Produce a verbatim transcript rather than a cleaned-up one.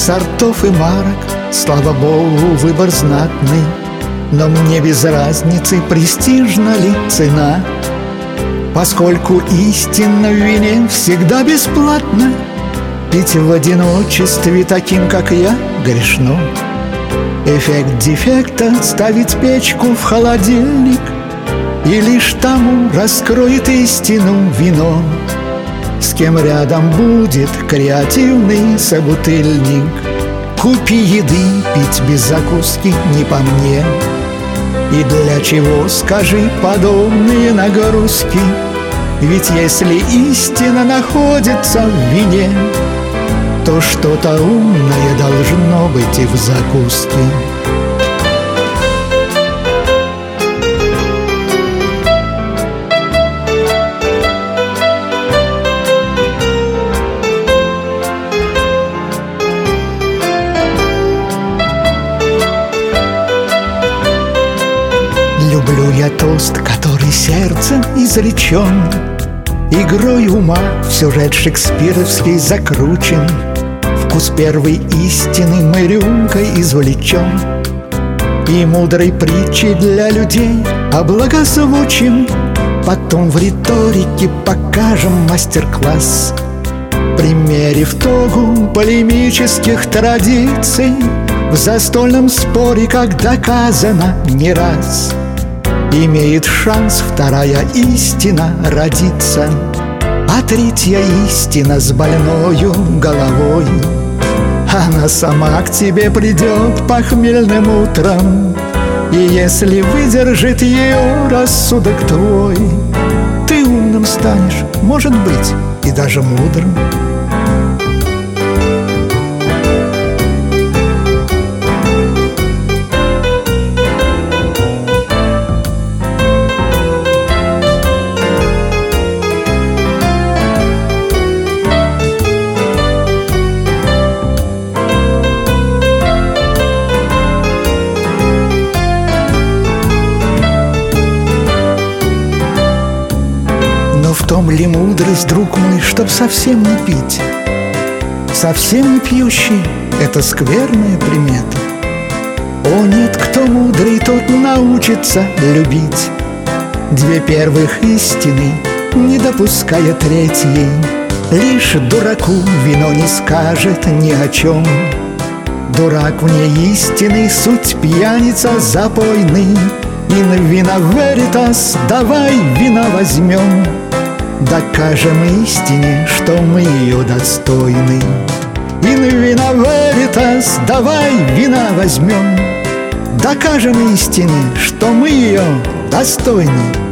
сортов и марок, слава богу, выбор знатный. Но мне без разницы, престижна ли цена, поскольку истина в вине всегда бесплатна. Пить в одиночестве таким, как я, грешно. Эффект дефекта ставить печку в холодильник, и лишь тому раскроет истину вино, с кем рядом будет креативный собутыльник. Купи еды, пить без закуски не по мне. И для чего, скажи, подобные нагрузки? Ведь если истина находится в вине, то что-то умное должно быть и в закуске. Люблю я тост, который сердцем изречен, игрой ума в сюжет шекспировский закручен. Вкус первой истины мы рюмкой извлечем, и мудрой притчи для людей облагозвучим. Потом в риторике покажем мастер-класс, примерив тогу полемических традиций. В застольном споре, как доказано не раз, имеет шанс вторая истина родиться, а третья истина с больною головой. Она сама к тебе придет похмельным утром, и если выдержит ее рассудок твой, ты умным станешь, может быть, и даже мудрым. В том ли мудрость, друг мой, чтоб совсем не пить? Совсем не пьющий — это скверная примета. О нет, кто мудрый, тот научится любить. Две первых истины, не допуская третьей. Лишь дураку вино не скажет ни о чем. Дурак вне истины, суть пьяница запойный. In vina veritas, давай вина возьмем, докажем истине, что мы ее достойны. In vina veritas, давай вина возьмем, докажем истине, что мы ее достойны.